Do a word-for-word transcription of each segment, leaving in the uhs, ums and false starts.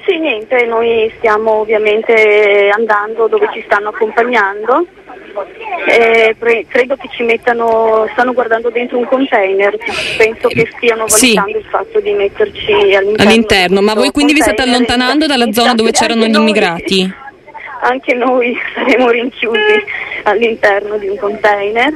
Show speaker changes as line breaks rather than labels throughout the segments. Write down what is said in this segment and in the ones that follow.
Sì, niente, noi stiamo ovviamente andando dove ci stanno accompagnando. Eh, pre- credo che ci mettano, stanno guardando dentro un container, penso che stiano valutando sì. il fatto di metterci all'interno.
all'interno. Ma voi quindi vi state allontanando dalla zona dove c'erano gli immigrati?
Anche noi saremo rinchiusi all'interno di un container.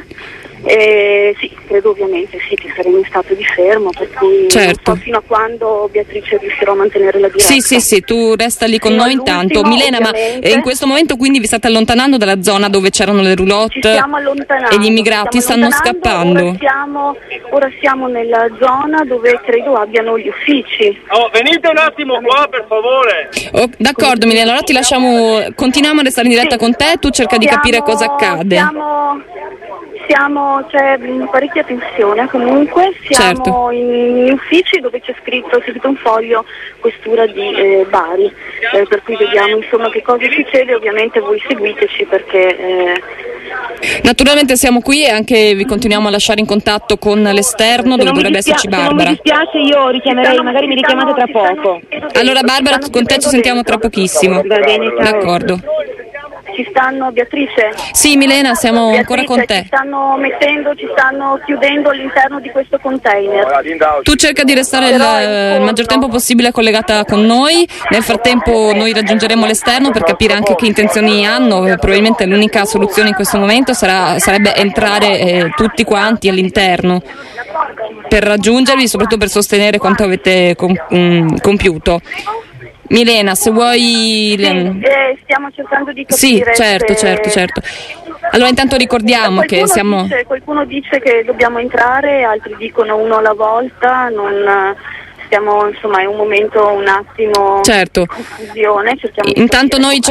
Eh, sì, credo ovviamente sì che saremo in stato di fermo, per cui
certo.
non so fino a quando Beatrice riuscirò a mantenere la diretta.
Sì, sì, sì, tu resta lì con
fino
noi intanto. Milena,
ovviamente.
ma in questo momento quindi vi state allontanando dalla zona dove c'erano le roulotte
Ci stiamo allontanando,
e gli immigrati stanno scappando?
Ora siamo, ora siamo nella zona dove credo abbiano gli uffici.
Oh, venite un attimo qua per favore.
Oh, d'accordo Milena, allora ti lasciamo, continuiamo a restare in diretta sì. con te, tu cerca di
siamo,
capire cosa accade.
Siamo... Siamo, c'è parecchia tensione comunque, siamo
certo.
in, in uffici dove c'è scritto, c'è scritto un foglio questura di eh, Bari, eh, per cui vediamo insomma che cosa succede, ovviamente voi seguiteci perché... Eh...
Naturalmente siamo qui e anche vi continuiamo a lasciare in contatto con l'esterno dove dovrebbe
dispia-
esserci Barbara.
Se non mi dispiace io richiamerei, magari mi richiamate tra poco.
Allora Barbara, con te ci sentiamo tra pochissimo.
Va bene, ciao.
D'accordo.
Ci stanno, Beatrice?
Sì, Milena, siamo
Beatrice,
ancora con te.
Ci stanno mettendo, ci stanno chiudendo all'interno di questo container.
Tu cerca di restare il, il maggior tempo possibile collegata con noi, nel frattempo noi raggiungeremo l'esterno per capire anche che intenzioni hanno, probabilmente l'unica soluzione in questo momento sarà, sarebbe entrare eh, tutti quanti all'interno per raggiungervi, soprattutto per sostenere quanto avete com- um, compiuto. Milena, se vuoi...
Sì, eh, stiamo cercando di
Sì,
capire
certo,
se...
certo, certo. Allora intanto ricordiamo
qualcuno
che siamo...
Dice, qualcuno dice che dobbiamo entrare, altri dicono uno alla volta, non... Stiamo, insomma, è un momento un attimo
certo.
di confusione.
Intanto noi